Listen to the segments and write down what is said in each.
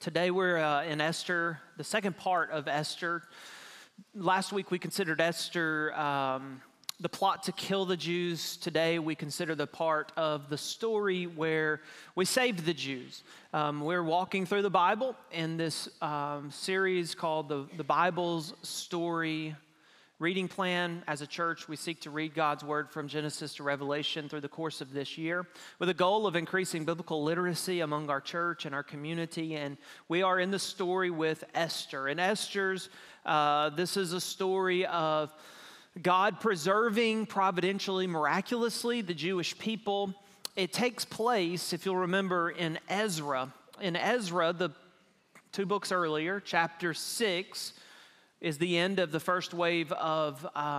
Today we're in Esther, the second part of Esther. Last week we considered Esther, the plot to kill the Jews. Today we consider the part of the story where we saved the Jews. We're walking through the Bible in this series called the Bible's Story Reading Plan. As a church, we seek to read God's Word from Genesis to Revelation through the course of this year with a goal of increasing biblical literacy among our church and our community. And we are in the story with Esther. And Esther's, this is a story of God preserving providentially, miraculously the Jewish people. It takes place, if you'll remember, in Ezra. In Ezra, the two books earlier, chapter 6, is the end of the first wave of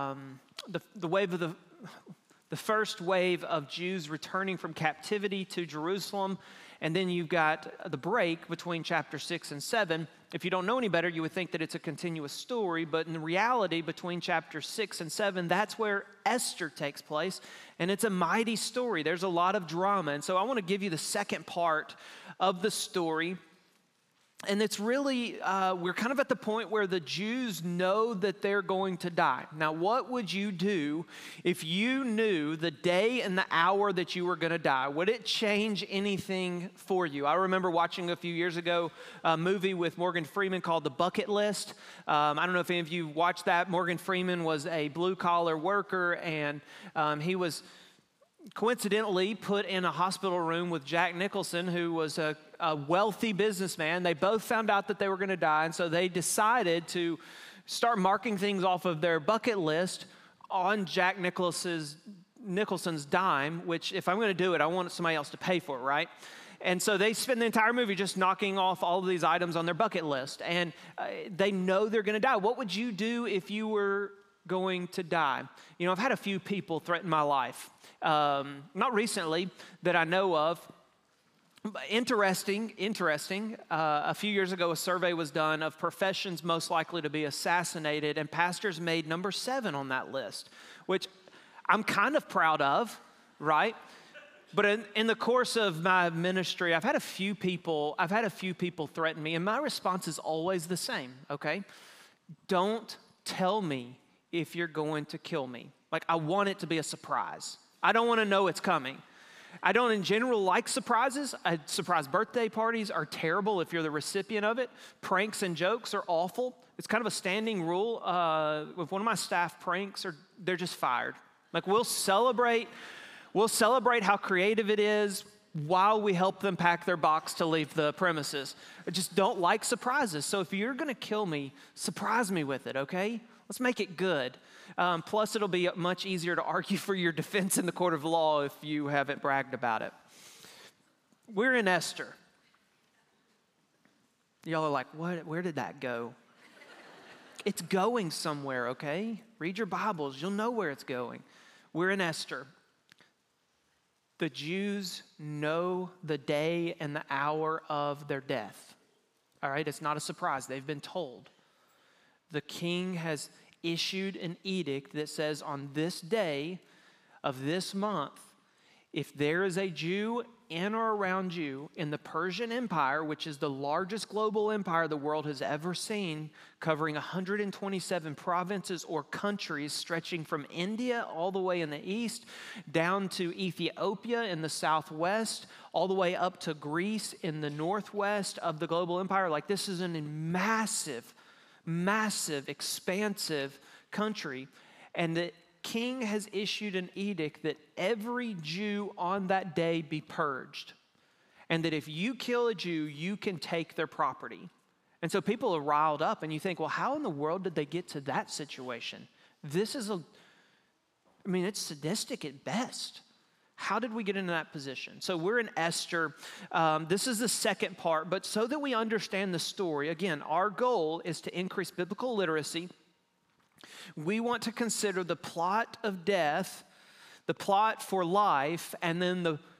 the first wave of Jews returning from captivity to Jerusalem. And then you've got the break between chapter 6 and 7. If you don't know any better, you would think that it's a continuous story, but in reality, between chapter 6 and 7, that's where Esther takes place, and it's a mighty story. There's a lot of drama, and so I want to give you the second part of the story. And it's really, we're kind of at the point where the Jews know that they're going to die. Now, what would you do if you knew the day and the hour that you were going to die? Would it change anything for you? I remember watching a few years ago a movie with Morgan Freeman called The Bucket List. I don't know if any of you watched that. Morgan Freeman was a blue-collar worker, and he was coincidentally put in a hospital room with Jack Nicholson, who was a wealthy businessman. They both found out that they were going to die, and so they decided to start marking things off of their bucket list on Jack Nicholson's dime, which if I'm going to do it, I want somebody else to pay for it, right? And so they spend the entire movie just knocking off all of these items on their bucket list, and they know they're going to die. What would you do if you were going to die? You know, I've had a few people threaten my life. Not recently that I know of. Interesting. A few years ago, a survey was done of professions most likely to be assassinated, and pastors made number 7 on that list, which I'm kind of proud of, right? But in the course of my ministry, I've had a few people threaten me, and my response is always the same, okay? Don't tell me if you're going to kill me. Like, I want it to be a surprise. I don't want to know it's coming. I don't in general like surprises. Surprise birthday parties are terrible if you're the recipient of it. Pranks and jokes are awful. It's kind of a standing rule. If one of my staff pranks, they're just fired. Like, we'll celebrate how creative it is while we help them pack their box to leave the premises. I just don't like surprises. So if you're going to kill me, surprise me with it, okay? Let's make it good. Plus, it'll be much easier to argue for your defense in the court of law if you haven't bragged about it. We're in Esther. Y'all are like, what? Where did that go? It's going somewhere, okay? Read your Bibles. You'll know where it's going. We're in Esther. The Jews know the day and the hour of their death. All right? It's not a surprise. They've been told. The king has issued an edict that says on this day of this month, if there is a Jew in or around you in the Persian Empire, which is the largest global empire the world has ever seen, covering 127 provinces or countries stretching from India all the way in the east, down to Ethiopia in the southwest, all the way up to Greece in the northwest of the global empire. Like, this is a massive, expansive country, and the king has issued an edict that every Jew on that day be purged, and that if you kill a Jew, you can take their property. And so people are riled up, and you think, well, how in the world did they get to that situation? It's sadistic at best. How did we get into that position? So we're in Esther. This is the second part, but so that we understand the story, again, our goal is to increase biblical literacy. We want to consider the plot of death, the plot for life, and then the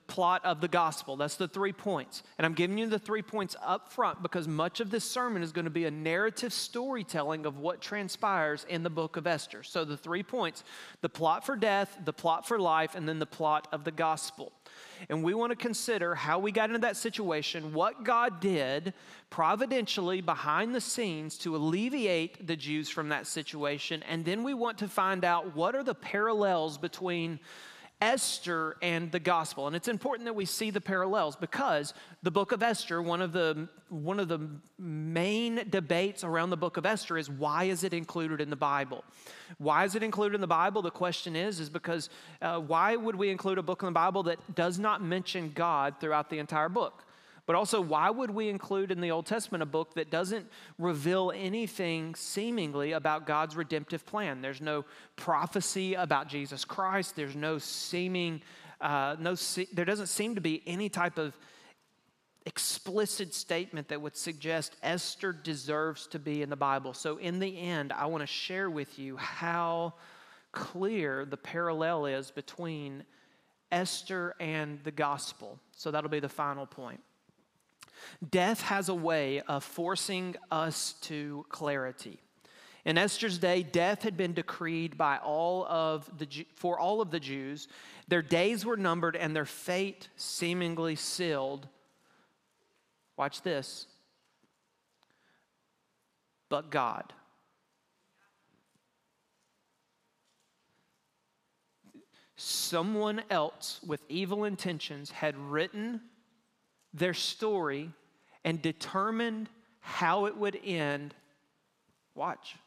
plot of the gospel. That's the 3 points. And I'm giving you the 3 points up front because much of this sermon is going to be a narrative storytelling of what transpires in the book of Esther. So the 3 points: the plot for death, the plot for life, and then the plot of the gospel. And we want to consider how we got into that situation, what God did providentially behind the scenes to alleviate the Jews from that situation, and then we want to find out what are the parallels between Esther and the gospel. And it's important that we see the parallels because the book of Esther, one of the main debates around the book of Esther is, why is it included in the Bible? Why is it included in the Bible? The question is because why would we include a book in the Bible that does not mention God throughout the entire book? But also, why would we include in the Old Testament a book that doesn't reveal anything seemingly about God's redemptive plan? There's no prophecy about Jesus Christ. There's no seeming, there doesn't seem to be any type of explicit statement that would suggest Esther deserves to be in the Bible. So in the end, I want to share with you how clear the parallel is between Esther and the gospel. So that'll be the final point. Death has a way of forcing us to clarity. In Esther's day, death had been decreed for all of the Jews. Their days were numbered and their fate seemingly sealed. Watch this. But God. Someone else with evil intentions had written their story and determined how it would end. Watch.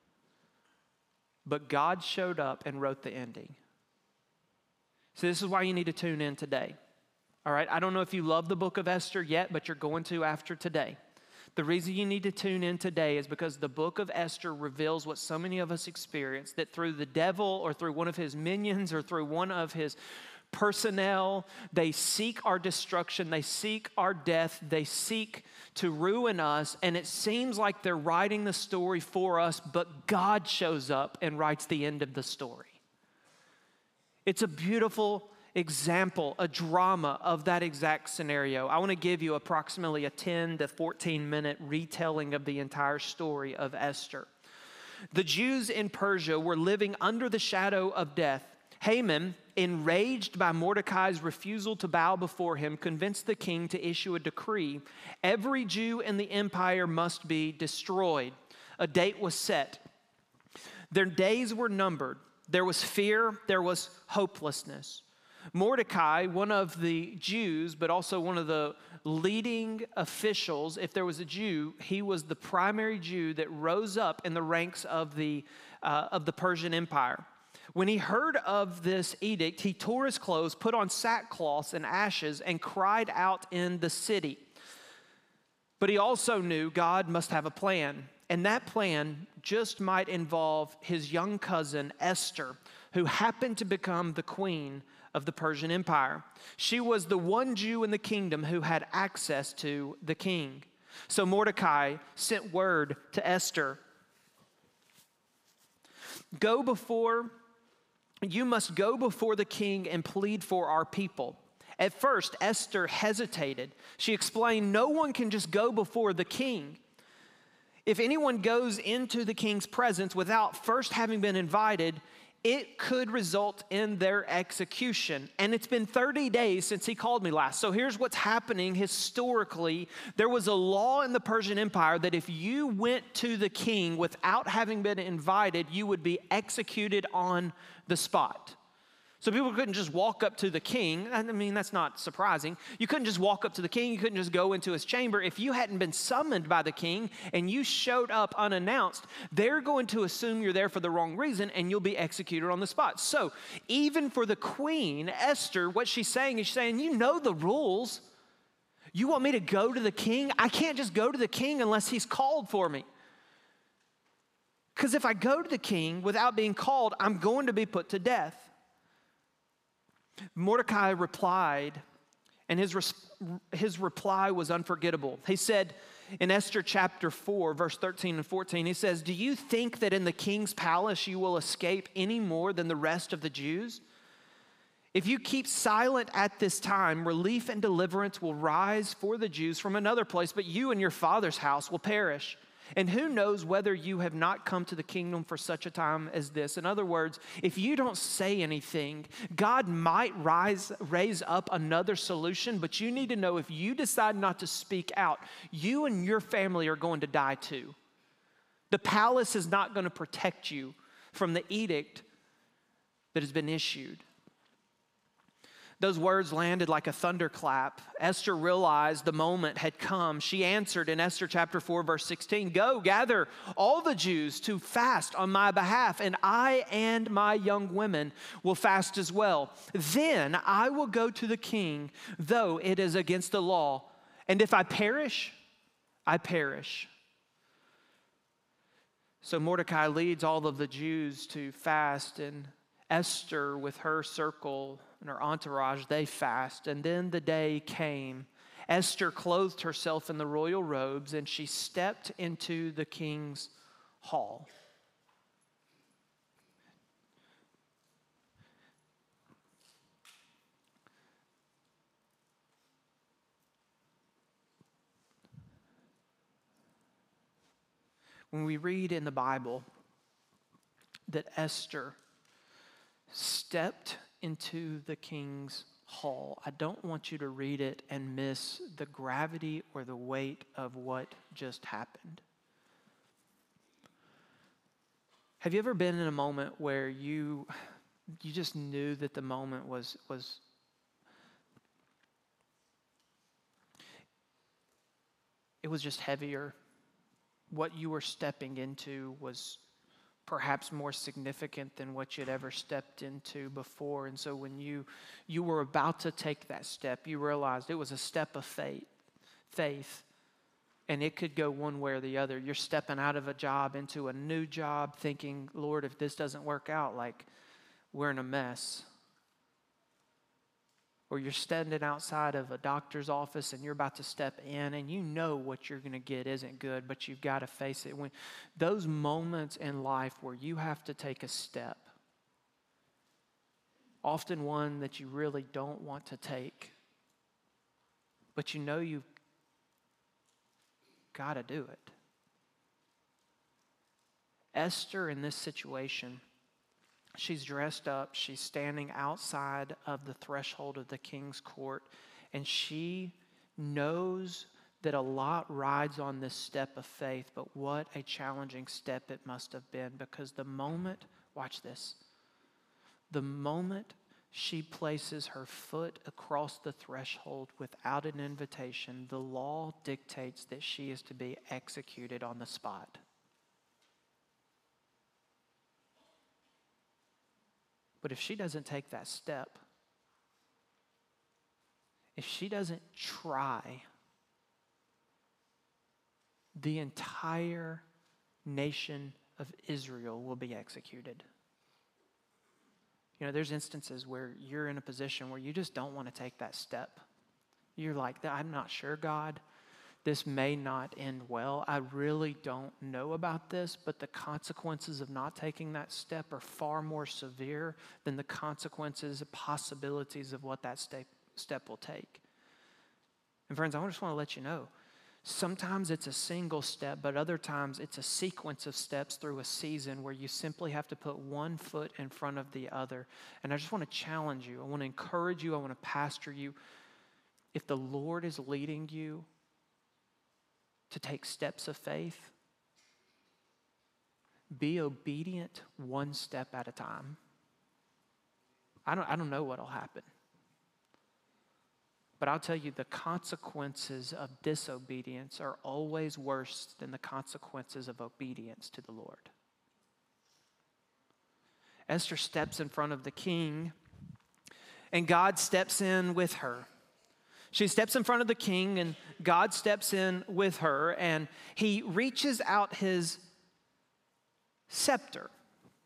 But God showed up and wrote the ending. So this is why you need to tune in today. All right, I don't know if you love the book of Esther yet, but you're going to after today. The reason you need to tune in today is because the book of Esther reveals what so many of us experience, that through the devil or through one of his minions or through one of his personnel, they seek our destruction, they seek our death, they seek to ruin us, and it seems like they're writing the story for us, but God shows up and writes the end of the story. It's a beautiful example, a drama of that exact scenario. I want to give you approximately a 10 to 14 minute retelling of the entire story of Esther. The Jews in Persia were living under the shadow of death. Haman, enraged by Mordecai's refusal to bow before him, convinced the king to issue a decree. Every Jew in the empire must be destroyed. A date was set. Their days were numbered. There was fear, there was hopelessness. Mordecai, one of the Jews, but also one of the leading officials, if there was a Jew, he was the primary Jew that rose up in the ranks of the Persian Empire. When he heard of this edict, he tore his clothes, put on sackcloths and ashes, and cried out in the city. But he also knew God must have a plan, and that plan just might involve his young cousin Esther, who happened to become the queen of the Persian Empire. She was the one Jew in the kingdom who had access to the king. So Mordecai sent word to Esther, you must go before the king and plead for our people. At first, Esther hesitated. She explained, no one can just go before the king. If anyone goes into the king's presence without first having been invited, it could result in their execution. And it's been 30 days since he called me last. So here's what's happening historically. There was a law in the Persian Empire that if you went to the king without having been invited, you would be executed on the spot. So people couldn't just walk up to the king. I mean, that's not surprising. You couldn't just walk up to the king. You couldn't just go into his chamber. If you hadn't been summoned by the king and you showed up unannounced, they're going to assume you're there for the wrong reason and you'll be executed on the spot. So even for the queen, Esther, what she's saying is you know the rules. You want me to go to the king? I can't just go to the king unless he's called for me. Because if I go to the king without being called, I'm going to be put to death. Mordecai replied, and his reply was unforgettable. He said in Esther chapter 4, verse 13 and 14, he says, do you think that in the king's palace you will escape any more than the rest of the Jews? If you keep silent at this time, relief and deliverance will rise for the Jews from another place, but you and your father's house will perish. And who knows whether you have not come to the kingdom for such a time as this? In other words, if you don't say anything, God might raise up another solution, but you need to know if you decide not to speak out, you and your family are going to die too. The palace is not going to protect you from the edict that has been issued. Those words landed like a thunderclap. Esther realized the moment had come. She answered in Esther chapter 4, verse 16, "Go, gather all the Jews to fast on my behalf, and I and my young women will fast as well. Then I will go to the king, though it is against the law. And if I perish, I perish." So Mordecai leads all of the Jews to fast, and Esther with her circle and her entourage, they fast. And then the day came. Esther clothed herself in the royal robes, and she stepped into the king's hall. When we read in the Bible that Esther stepped into the king's hall, I don't want you to read it and miss the gravity or the weight of what just happened. Have you ever been in a moment where you just knew that the moment was it was just heavier? What you were stepping into was perhaps more significant than what you'd ever stepped into before. And so when you were about to take that step, you realized it was a step of faith, and it could go one way or the other. You're stepping out of a job into a new job thinking, Lord, if this doesn't work out, like, we're in a mess. Or you're standing outside of a doctor's office and you're about to step in and you know what you're going to get isn't good, but you've got to face it. When those moments in life where you have to take a step, often one that you really don't want to take, but you know you've got to do it. Esther in this situation, she's dressed up, she's standing outside of the threshold of the king's court, and she knows that a lot rides on this step of faith, but what a challenging step it must have been, because the moment, watch this, the moment she places her foot across the threshold without an invitation, the law dictates that she is to be executed on the spot. But if she doesn't take that step, if she doesn't try, the entire nation of Israel will be executed. You know, there's instances where you're in a position where you just don't want to take that step. You're like, I'm not sure, God. This may not end well. I really don't know about this, but the consequences of not taking that step are far more severe than the consequences, possibilities of what that step will take. And friends, I just want to let you know, sometimes it's a single step, but other times it's a sequence of steps through a season where you simply have to put one foot in front of the other. And I just want to challenge you. I want to encourage you. I want to pastor you. If the Lord is leading you to take steps of faith, be obedient one step at a time. I don't know what'll happen. But I'll tell you, the consequences of disobedience are always worse than the consequences of obedience to the Lord. Esther steps in front of the king, and God steps in with her. She steps in front of the king, and God steps in with her, and he reaches out his scepter.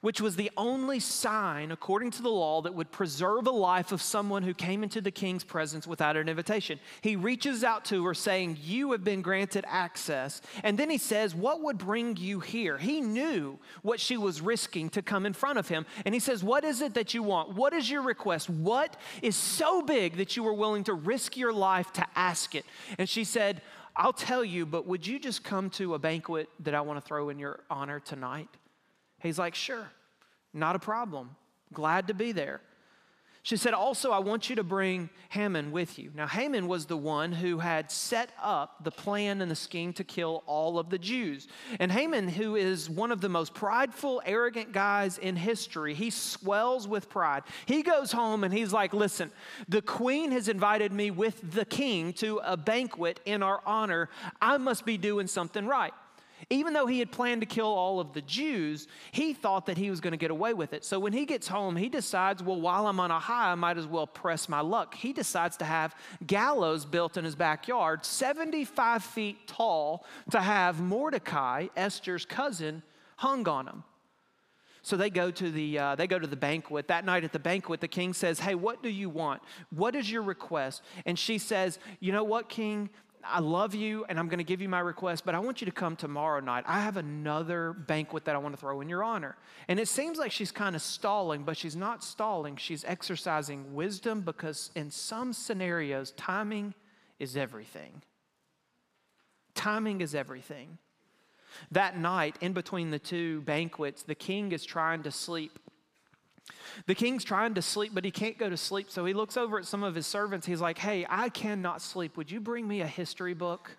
which was the only sign, according to the law, that would preserve a life of someone who came into the king's presence without an invitation. He reaches out to her saying, you have been granted access. And then he says, what would bring you here? He knew what she was risking to come in front of him. And he says, what is it that you want? What is your request? What is so big that you are willing to risk your life to ask it? And she said, I'll tell you, but would you just come to a banquet that I want to throw in your honor tonight? He's like, sure, not a problem. Glad to be there. She said, also, I want you to bring Haman with you. Now, Haman was the one who had set up the plan and the scheme to kill all of the Jews. And Haman, who is one of the most prideful, arrogant guys in history, he swells with pride. He goes home and he's like, listen, the queen has invited me with the king to a banquet in our honor. I must be doing something right. Even though he had planned to kill all of the Jews, he thought that he was going to get away with it. So when he gets home, he decides, well, while I'm on a high, I might as well press my luck. He decides to have gallows built in his backyard, 75 feet tall, to have Mordecai, Esther's cousin, hung on him. So they go to the banquet. That night at the banquet, the king says, hey, what do you want? What is your request? And she says, you know what, king? I love you, and I'm going to give you my request, but I want you to come tomorrow night. I have another banquet that I want to throw in your honor. And it seems like she's kind of stalling, but she's not stalling. She's exercising wisdom because in some scenarios, timing is everything. Timing is everything. That night, in between the two banquets, the king is trying to sleep. The king's trying to sleep, but he can't go to sleep. So he looks over at some of his servants. He's like, hey, I cannot sleep. Would you bring me a history book?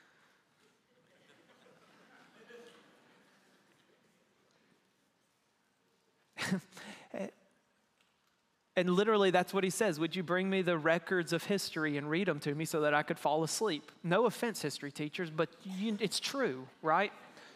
And literally that's what he says. Would you bring me the records of history and read them to me so that I could fall asleep? No offense, history teachers, but it's true, right?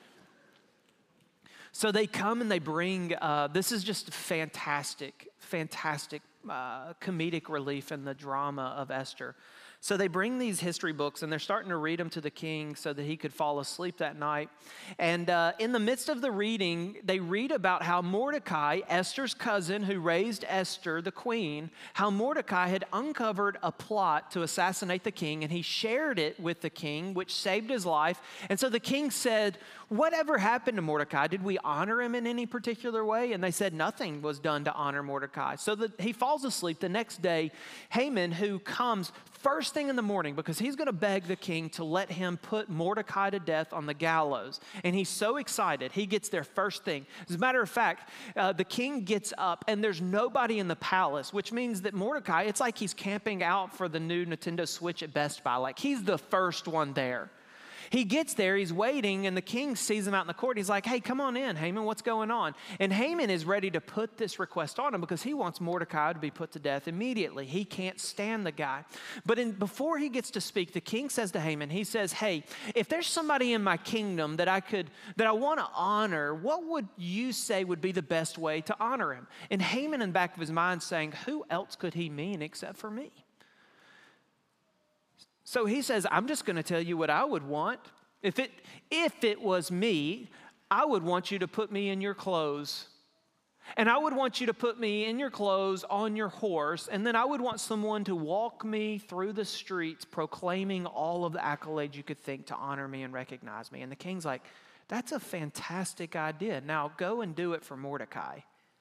So they come and they bring, this is just fantastic comedic relief in the drama of Esther. So they bring these history books and they're starting to read them to the king so that he could fall asleep that night. And in the midst of the reading, they read about how Mordecai, Esther's cousin who raised Esther, the queen, how Mordecai had uncovered a plot to assassinate the king, and he shared it with the king, which saved his life. And so the king said, whatever happened to Mordecai? Did we honor him in any particular way? And they said nothing was done to honor Mordecai. So he falls asleep. The next day, Haman, who comes first thing in the morning because he's going to beg the king to let him put Mordecai to death on the gallows. And he's so excited. He gets there first thing. As a matter of fact, the king gets up and there's nobody in the palace, which means that Mordecai, it's like he's camping out for the new Nintendo Switch at Best Buy. Like he's the first one there. He gets there, he's waiting, and the king sees him out in the court. He's like, hey, come on in, Haman, what's going on? And Haman is ready to put this request on him because he wants Mordecai to be put to death immediately. He can't stand the guy. But before he gets to speak, the king says to Haman, he says, hey, if there's somebody in my kingdom that I want to honor, what would you say would be the best way to honor him? And Haman in the back of his mind saying, who else could he mean except for me? So he says, I'm just going to tell you what I would want. If it was me, I would want you to put me in your clothes. And I would want you to put me in your clothes on your horse. And then I would want someone to walk me through the streets proclaiming all of the accolades you could think to honor me and recognize me. And the king's like, that's a fantastic idea. Now go and do it for Mordecai.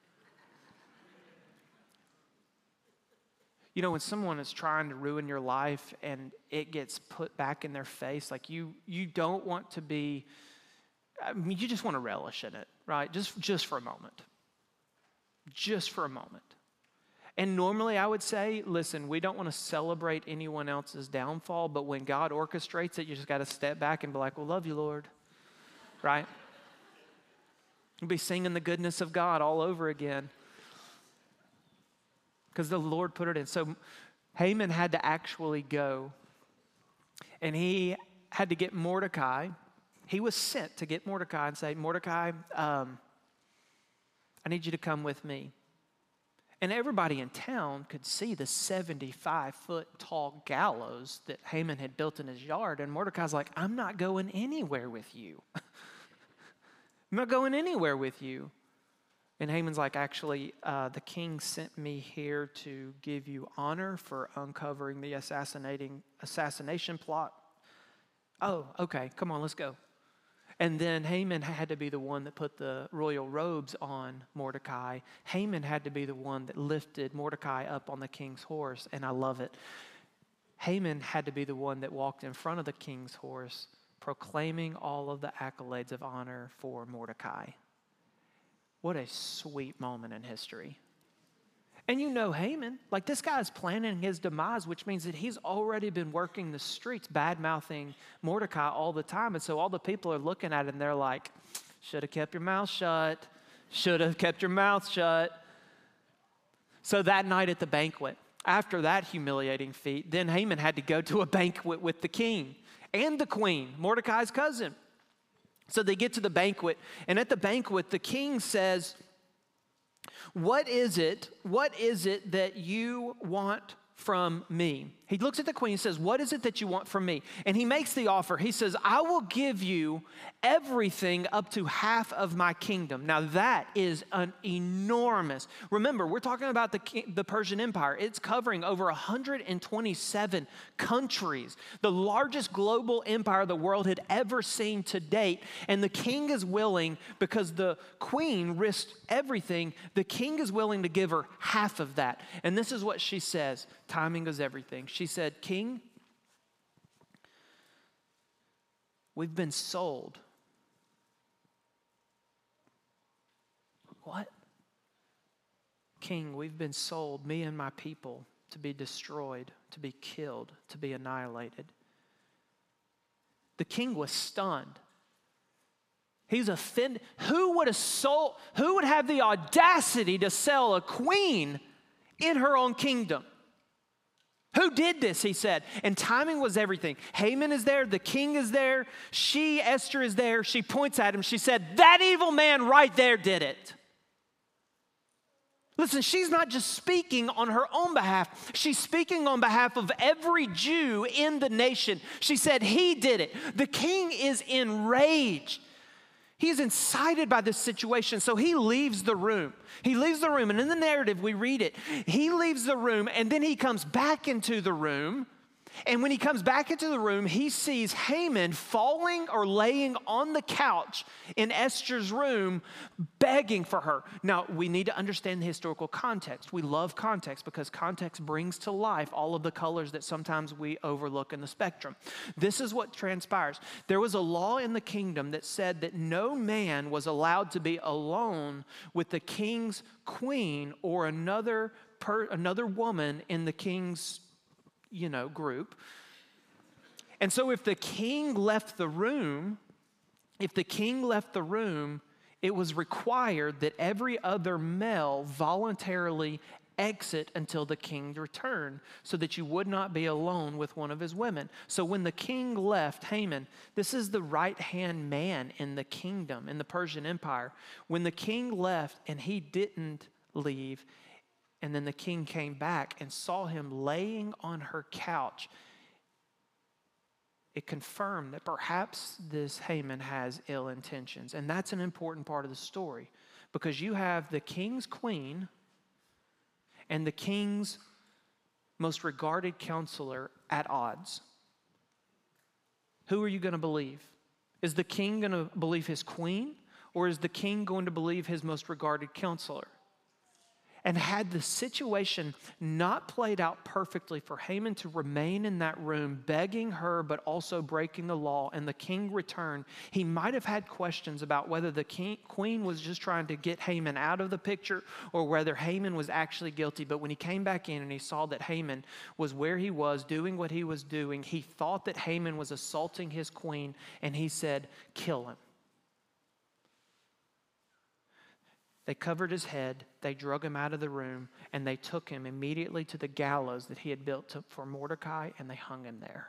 You know, when someone is trying to ruin your life and it gets put back in their face, like you don't want to be, I mean, you just want to relish in it, right? Just for a moment. Just for a moment. And normally I would say, listen, we don't want to celebrate anyone else's downfall, but when God orchestrates it, you just got to step back and be like, well, love you, Lord, right? You'll be singing the goodness of God all over again. Because the Lord put it in. So Haman had to actually go. And he had to get Mordecai. He was sent to get Mordecai and say, Mordecai, I need you to come with me. And everybody in town could see the 75-foot tall gallows that Haman had built in his yard. And Mordecai's like, I'm not going anywhere with you. I'm not going anywhere with you. And Haman's like, actually, the king sent me here to give you honor for uncovering the assassination plot. Oh, okay, come on, let's go. And then Haman had to be the one that put the royal robes on Mordecai. Haman had to be the one that lifted Mordecai up on the king's horse, and I love it. Haman had to be the one that walked in front of the king's horse, proclaiming all of the accolades of honor for Mordecai. What a sweet moment in history. And you know Haman, like this guy is planning his demise, which means that he's already been working the streets, bad-mouthing Mordecai all the time. And so all the people are looking at him, they're like, should have kept your mouth shut. Should have kept your mouth shut. So that night at the banquet, after that humiliating feat, then Haman had to go to a banquet with the king and the queen, Mordecai's cousin. So they get to the banquet, and at the banquet, the king says, What is it that you want from me? He looks at the queen and says, what is it that you want from me? And he makes the offer. He says, I will give you everything up to half of my kingdom. Now that is an enormous, remember, we're talking about the Persian Empire. It's covering over 127 countries, the largest global empire the world had ever seen to date. And the king is willing, because the queen risked everything, the king is willing to give her half of that. And this is what she says. Timing is everything. She said, King, we've been sold. What? King, we've been sold, me and my people, to be destroyed, to be killed, to be annihilated. The king was stunned. He's offended. Who would have the audacity to sell a queen in her own kingdom? Who did this, he said. And timing was everything. Haman is there. The king is there. Esther is there. She points at him. She said, that evil man right there did it. Listen, she's not just speaking on her own behalf. She's speaking on behalf of every Jew in the nation. She said, he did it. The king is enraged. He's incited by this situation, so he leaves the room. He leaves the room, and in the narrative, we read it. He leaves the room, and then he comes back into the room. And when he comes back into the room, he sees Haman falling or laying on the couch in Esther's room, begging for her. Now, we need to understand the historical context. We love context because context brings to life all of the colors that sometimes we overlook in the spectrum. This is what transpires. There was a law in the kingdom that said that no man was allowed to be alone with the king's queen or another woman in the king's group. And so if the king left the room, it was required that every other male voluntarily exit until the king returned, so that you would not be alone with one of his women. So when the king left, Haman, this is the right-hand man in the kingdom, in the Persian Empire. When the king left and he didn't leave, and then the king came back and saw him laying on her couch, it confirmed that perhaps this Haman has ill intentions. And that's an important part of the story, because you have the king's queen and the king's most regarded counselor at odds. Who are you going to believe? Is the king going to believe his queen, or is the king going to believe his most regarded counselor? And had the situation not played out perfectly for Haman to remain in that room, begging her, but also breaking the law, and the king returned, he might have had questions about whether the queen was just trying to get Haman out of the picture or whether Haman was actually guilty. But when he came back in and he saw that Haman was where he was, doing what he was doing, he thought that Haman was assaulting his queen, and he said, kill him. They covered his head, they drug him out of the room, and they took him immediately to the gallows that he had built for Mordecai, and they hung him there.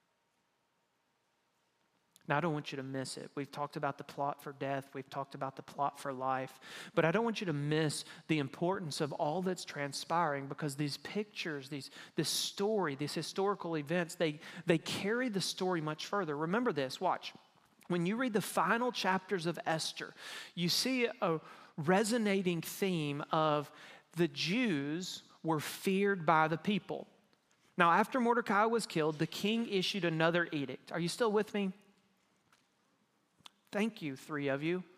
Now, I don't want you to miss it. We've talked about the plot for death. We've talked about the plot for life. But I don't want you to miss the importance of all that's transpiring, because these pictures, this story, these historical events, they carry the story much further. Remember this, watch. When you read the final chapters of Esther, you see a resonating theme of the Jews were feared by the people. Now, after Mordecai was killed, the king issued another edict. Are you still with me? Thank you, 3 of you.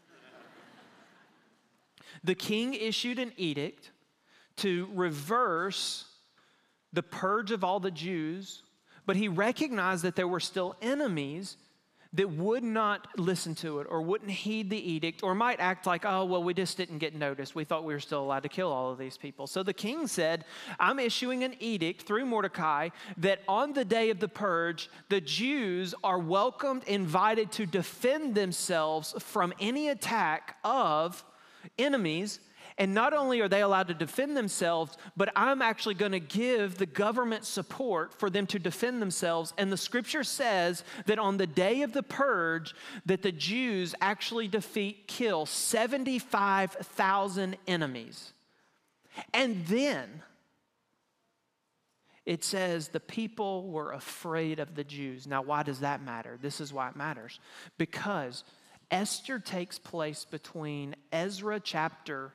The king issued an edict to reverse the purge of all the Jews, but he recognized that there were still enemies that would not listen to it or wouldn't heed the edict or might act like, oh, well, we just didn't get noticed. We thought we were still allowed to kill all of these people. So the king said, I'm issuing an edict through Mordecai that on the day of the purge, the Jews are welcomed, invited to defend themselves from any attack of enemies. And not only are they allowed to defend themselves, but I'm actually going to give the government support for them to defend themselves. And the scripture says that on the day of the purge, that the Jews actually kill 75,000 enemies. And then it says the people were afraid of the Jews. Now, why does that matter? This is why it matters. Because Esther takes place between Ezra chapters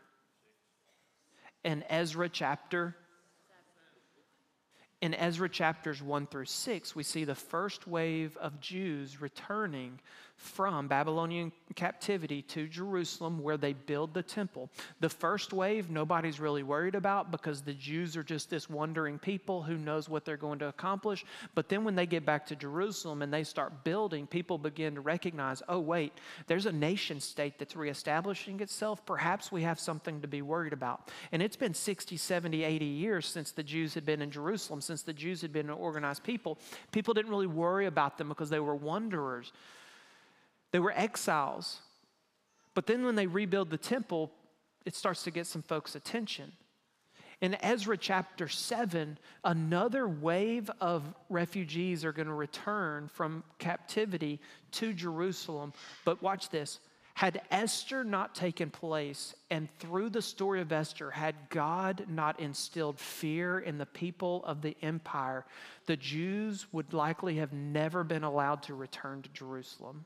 1 through 6, we see the first wave of Jews returning from Babylonian captivity to Jerusalem where they build the temple. The first wave, nobody's really worried about because the Jews are just this wandering people who knows what they're going to accomplish. But then when they get back to Jerusalem and they start building, people begin to recognize, oh wait, there's a nation state that's reestablishing itself. Perhaps we have something to be worried about. And it's been 60, 70, 80 years since the Jews had been in Jerusalem, since the Jews had been an organized people. People didn't really worry about them because they were wanderers. They were exiles. But then when they rebuild the temple, it starts to get some folks' attention. In Ezra chapter 7, another wave of refugees are going to return from captivity to Jerusalem. But watch this. Had Esther not taken place, and through the story of Esther, had God not instilled fear in the people of the empire, the Jews would likely have never been allowed to return to Jerusalem.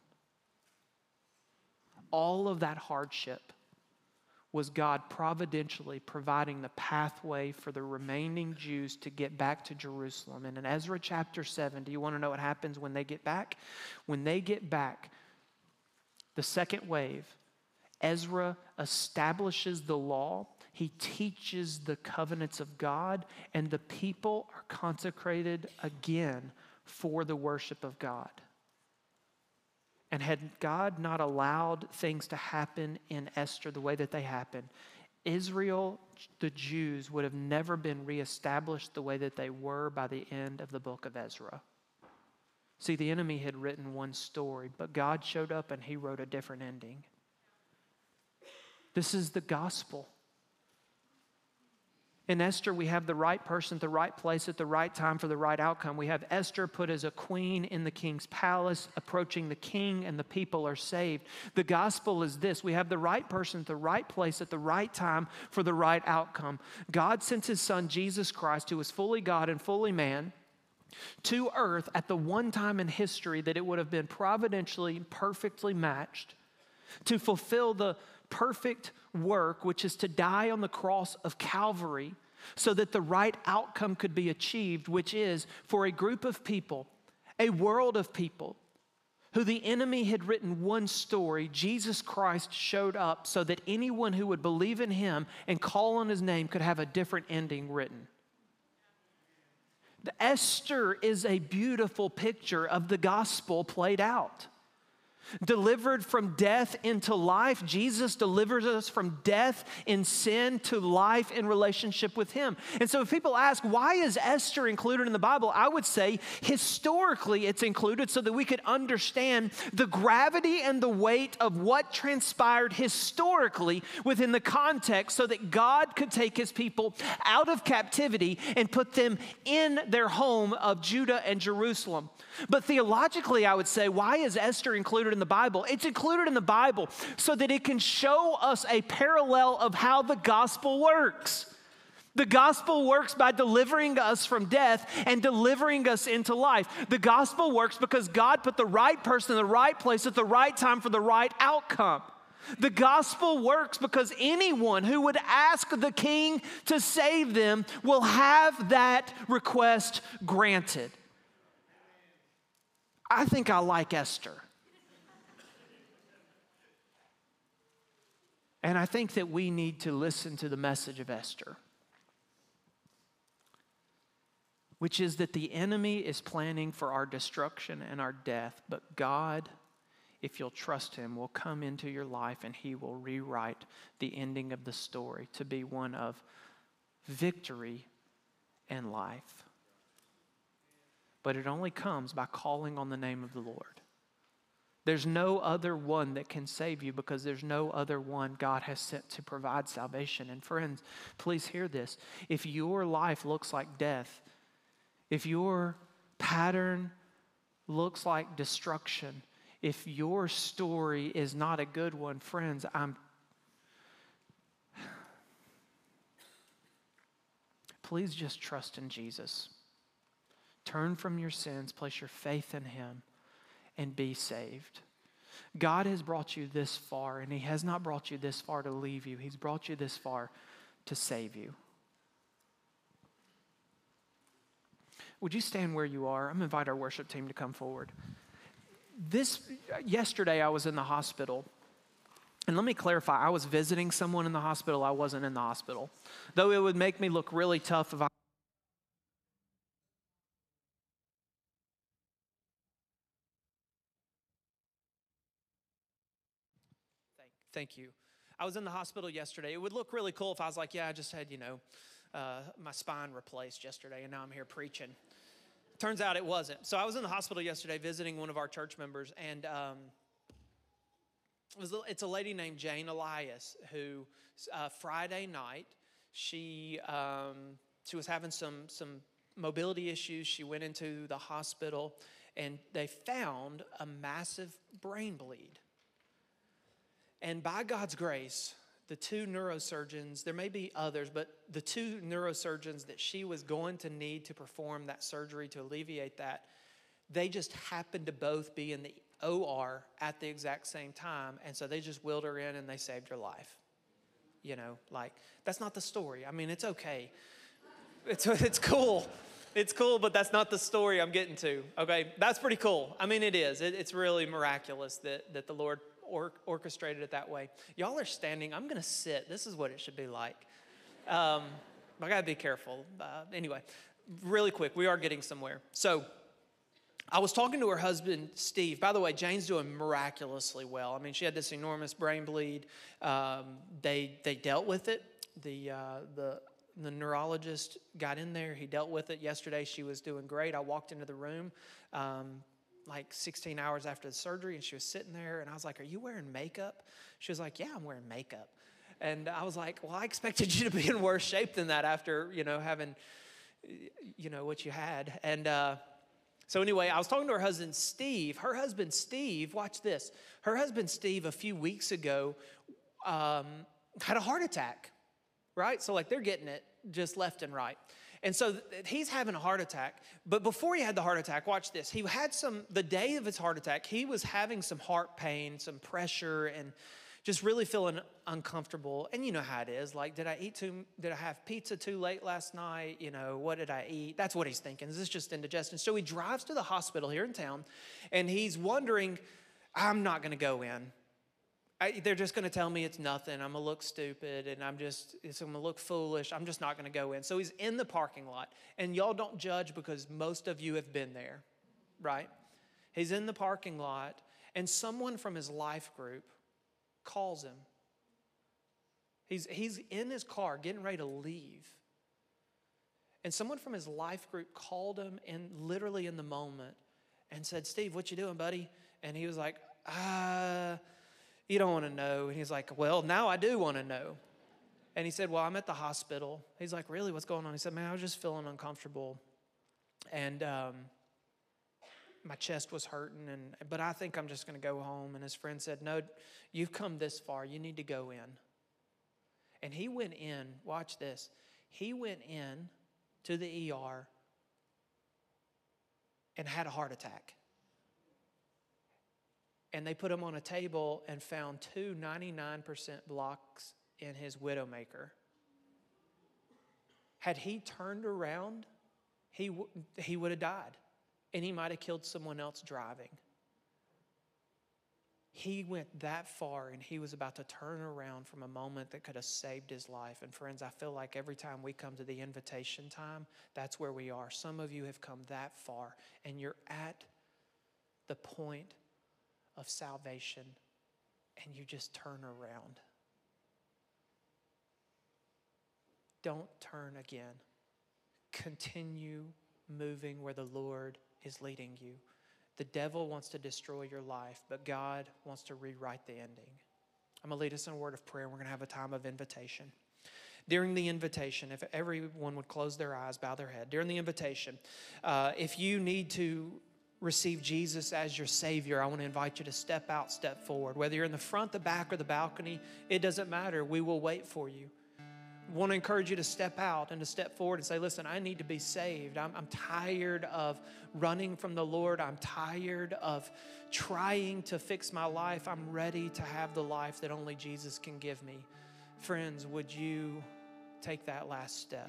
All of that hardship was God providentially providing the pathway for the remaining Jews to get back to Jerusalem. And in Ezra chapter 7, do you want to know what happens when they get back? When they get back, the second wave, Ezra establishes the law. He teaches the covenants of God, and the people are consecrated again for the worship of God. And had God not allowed things to happen in Esther the way that they happened, Israel, the Jews, would have never been reestablished the way that they were by the end of the book of Ezra. See, the enemy had written one story, but God showed up and he wrote a different ending. This is the gospel. In Esther, we have the right person at the right place at the right time for the right outcome. We have Esther put as a queen in the king's palace, approaching the king, and the people are saved. The gospel is this. We have the right person at the right place at the right time for the right outcome. God sent his son, Jesus Christ, who was fully God and fully man, to earth at the one time in history that it would have been providentially, perfectly matched, to fulfill the perfect work, which is to die on the cross of Calvary so that the right outcome could be achieved, which is for a group of people, a world of people, who the enemy had written one story. Jesus Christ showed up so that anyone who would believe in him and call on his name could have a different ending written. Esther is a beautiful picture of the gospel played out. Delivered from death into life, Jesus delivers us from death in sin to life in relationship with him. And so if people ask, why is Esther included in the Bible? I would say historically it's included so that we could understand the gravity and the weight of what transpired historically within the context so that God could take his people out of captivity and put them in their home of Judah and Jerusalem. But theologically, I would say, why is Esther included in the Bible? It's included in the Bible so that it can show us a parallel of how the gospel works. The gospel works by delivering us from death and delivering us into life. The gospel works because God put the right person in the right place at the right time for the right outcome. The gospel works because anyone who would ask the king to save them will have that request granted. I think I like Esther. And I think that we need to listen to the message of Esther, which is that the enemy is planning for our destruction and our death, but God, if you'll trust him, will come into your life and he will rewrite the ending of the story to be one of victory and life. But it only comes by calling on the name of the Lord. There's no other one that can save you because there's no other one God has sent to provide salvation. And friends, please hear this. If your life looks like death, if your pattern looks like destruction, if your story is not a good one, friends, please just trust in Jesus. Turn from your sins, place your faith in him, and be saved. God has brought you this far, and he has not brought you this far to leave you. He's brought you this far to save you. Would you stand where you are? I'm going to invite our worship team to come forward. Yesterday I was in the hospital. And let me clarify, I was visiting someone in the hospital. I wasn't in the hospital. Though it would make me look really tough if I... Thank you. I was in the hospital yesterday. It would look really cool if I was like, yeah, I just had, my spine replaced yesterday, and now I'm here preaching. Turns out it wasn't. So I was in the hospital yesterday visiting one of our church members, and it's a lady named Jane Elias who Friday night, she was having some mobility issues. She went into the hospital, and they found a massive brain bleed. And by God's grace, the two neurosurgeons, there may be others, but the two neurosurgeons that she was going to need to perform that surgery to alleviate that, they just happened to both be in the OR at the exact same time. And so they just wheeled her in and they saved her life. That's not the story. I mean, it's okay. It's cool. It's cool, but that's not the story I'm getting to. Okay, that's pretty cool. I mean, it is. It's really miraculous that the Lord orchestrated it that way. Y'all are standing. I'm going to sit. This is what it should be like. I got to be careful. Anyway, really quick, we are getting somewhere. So I was talking to her husband, Steve. By the way, Jane's doing miraculously well. I mean, she had this enormous brain bleed. They dealt with it. The neurologist got in there. He dealt with it. Yesterday, she was doing great. I walked into the room like 16 hours after the surgery, and she was sitting there, and I was like, are you wearing makeup? She was like, yeah, I'm wearing makeup. And I was like, well, I expected you to be in worse shape than that after, having, what you had. And so anyway, I was talking to her husband, Steve. Her husband, Steve, watch this. Her husband, Steve, a few weeks ago had a heart attack, right? So they're getting it just left and right. And so he's having a heart attack. But before he had the heart attack, watch this. He had the day of his heart attack, he was having some heart pain, some pressure, and just really feeling uncomfortable. And you know how it is. Did I have pizza too late last night? What did I eat? That's what he's thinking. Is this just indigestion? So he drives to the hospital here in town, and he's wondering, I'm not going to go in. They're just going to tell me it's nothing. I'm going to look stupid, and I'm going to look foolish. I'm just not going to go in. So he's in the parking lot, and y'all don't judge because most of you have been there, right? He's in the parking lot, and someone from his life group calls him. He's in his car getting ready to leave, and someone from his life group called him literally in the moment and said, Steve, what you doing, buddy? And he was like, you don't want to know. And he's like, well, now I do want to know. And he said, well, I'm at the hospital. He's like, really? What's going on? He said, man, I was just feeling uncomfortable. And my chest was hurting. But I think I'm just going to go home. And his friend said, no, you've come this far. You need to go in. And he went in. Watch this. He went in to the ER and had a heart attack. And they put him on a table and found 2 99% blocks in his Widowmaker. Had he turned around, he would have died. And he might have killed someone else driving. He went that far, and he was about to turn around from a moment that could have saved his life. And friends, I feel like every time we come to the invitation time, that's where we are. Some of you have come that far, and you're at the point of salvation, and you just turn around. Don't turn again. Continue moving where the Lord is leading you. The devil wants to destroy your life, but God wants to rewrite the ending. I'm going to lead us in a word of prayer. We're going to have a time of invitation. During the invitation, if everyone would close their eyes, bow their head. During the invitation, if you need to receive Jesus as your Savior, I want to invite you to step out, step forward. Whether you're in the front, the back, or the balcony, it doesn't matter. We will wait for you. I want to encourage you to step out and to step forward and say, listen, I need to be saved. I'm tired of running from the Lord. I'm tired of trying to fix my life. I'm ready to have the life that only Jesus can give me. Friends, would you take that last step?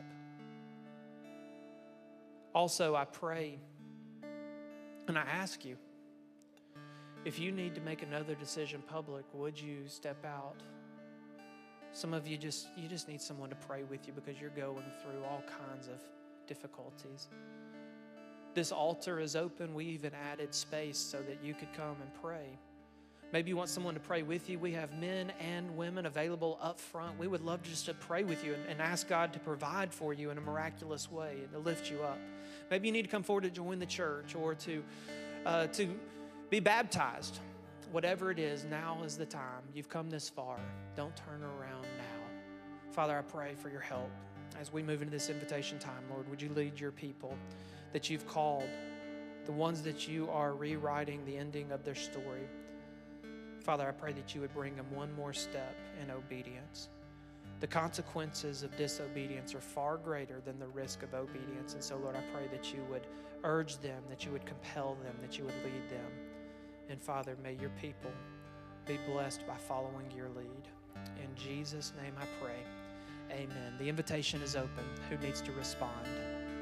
Also, I pray and I ask you, if you need to make another decision public, would you step out? Some of you just need someone to pray with you because you're going through all kinds of difficulties. This altar is open. We even added space so that you could come and pray. Maybe you want someone to pray with you. We have men and women available up front. We would love just to pray with you and ask God to provide for you in a miraculous way and to lift you up. Maybe you need to come forward to join the church or to be baptized. Whatever it is, now is the time. You've come this far. Don't turn around now. Father, I pray for your help as we move into this invitation time. Lord, would you lead your people that you've called, the ones that you are rewriting the ending of their story. Father, I pray that you would bring them one more step in obedience. The consequences of disobedience are far greater than the risk of obedience. And so, Lord, I pray that you would urge them, that you would compel them, that you would lead them. And Father, may your people be blessed by following your lead. In Jesus' name I pray. Amen. The invitation is open. Who needs to respond?